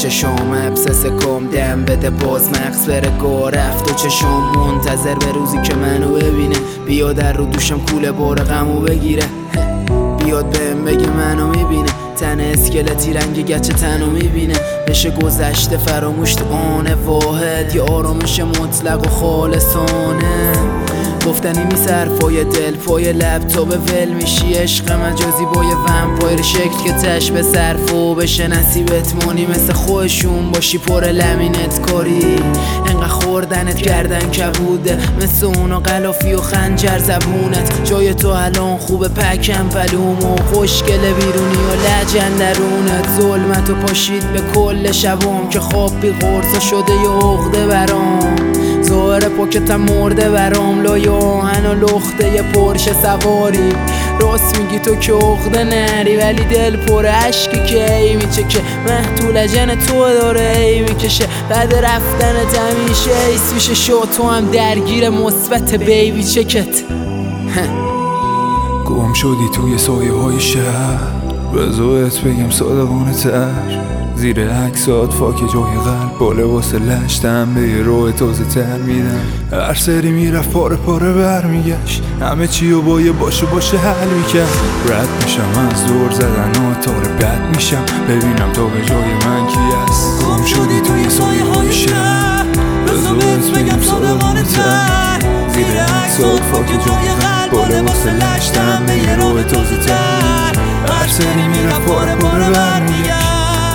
چشام ابسس کم دم بده باز مغز بره گاه رفت و چشام منتظر به روزی که منو ببینه، بیاد در رو دوشم کوله بار غمو بگیره، بیاد بهم بگه منو میبینه، تن اسکلتی رنگ گچ تنو میبینه، بشه گذشته فراموش تو آن واحد، یه آرامش مطلق و خالصانه. گفتنی میسه حرفای دل پای لپتاپ ول میشی، عشق مجازی با یه ومپایر شکل که تش به صرف و بشه نصیبت مانی، مثل خودشون باشی پر لمینت کاری، انقدر خوردنت گردن کبوده، مثل اونا قلافی و خنجر زبونت، جای تو الان خوبه پکم پلوم و خوشگل بیرونی و لجندرونت، ظلمت و پاشید به کل شبام که خواب بی قرصا شده یه عقده برام، ظاهر پاکتم مرده برام، لای آهن و لخته یه پرشه سواری، راست میگی تو که عقده نری ولی دل پر عشقی که ای میچکه، مهدو لجن تو داره ای میکشه، بعد رفتنت همیشه ای سوشه شو، تو هم درگیر مثبت بیبی چکت. گم شدی توی سایه های شهر، بذارت بگم صادقانه تر، زیر عکسات فاک جای قلب با لباس لشتم به یه روح تازه تر میدم، هر سری میرفت پاره پاره برمیگشت، همه چی و با یه باشه حل میکرد، رد میشم از دور زدن و تاره بد میشم، ببینم تو به جای من کی هست. گم شدی توی سایه های شهر، بذارت بگم صادقانه تر، زیر عکسات فاک جای قلب با لباس لشتم به یه روح تازه تر، هر سری میرفت پاره پاره برمیگشت.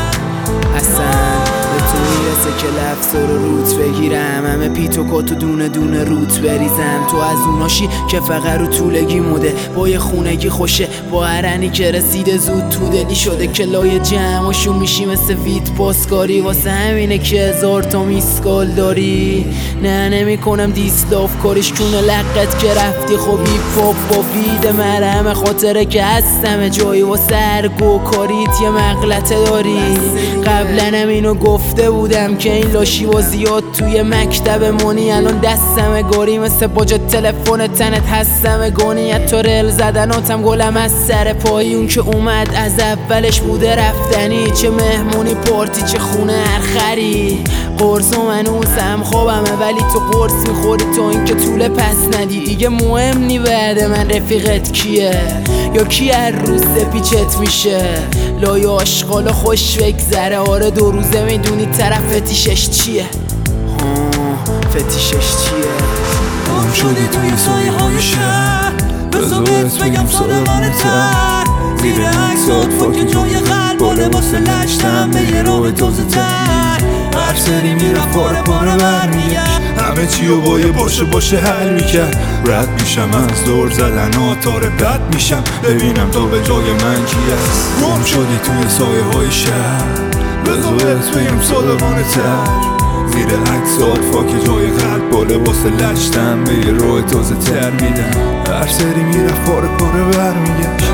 اصلا به تو میرسه که لفظ رو روت بگیرم، همه پیت و کات و دونه دونه روت بریزم، تو از اوناشی که فقط رو طولگی موده، با یه خونگی خوشه، با هرنی که رسیده زود تو دلی شده، که لای جمعشون میشی مثل ویت پاسکاری، واسه همینه که 1000 تا میسکال داری، نه نمی کنم دیسلاف کاریش کونه لقت که رفتی، خب هیپ هاپ با وید مرهم خاطره که هستم جایی واسه هر گوکاریت یه مغلطه داری، قبلنم اینو گفته بودم که این لاشی با زیاد توی مکتب مونی، الان دستم گاری مثل باجا تلفن تنت هستم گونیت، تو رل زدناتم گلم از سر پایی، اون که اومد از اولش بوده رفتنی، چه مهمونی پارتی چه خونه هرخری، قرص و منوسم خوابمه ولی تو قرص میخوری، تو این که طول پس ندی دیگه مهم نی، بعد من رفیقت کیه یا کی هر روز پیچت میشه، لای آشغالا خوش بگذره، آره 2 روزه میدونی طرف فتیشش چیه، فتیشش چیه. گم شدی توی سایه های شهر، بذارت بگم صادقانه تر، زیر عکسات فاک جای قلب با لباس لشتم به یه روح تازه تر، هر سری میرفت پاره پاره برمیگشت، همه چی و با یه باشه حل میکرد، رد میشم از دور زدن و تاره بد میشم، ببینم تو به جای من کی هست. گم شدی توی سایه های شهر، بذارت بگم صادقانه تر، زیر عکسات فاک جای قلب با لباس لشتم به یه روح تازه تر میدم، هر سری میرفت پاره پاره برمیگشت.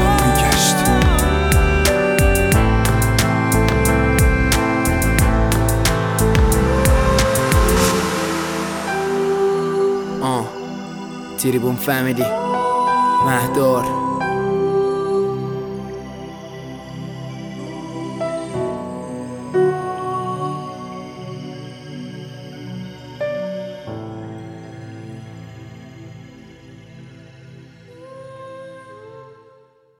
تریبون فامیلی مهدار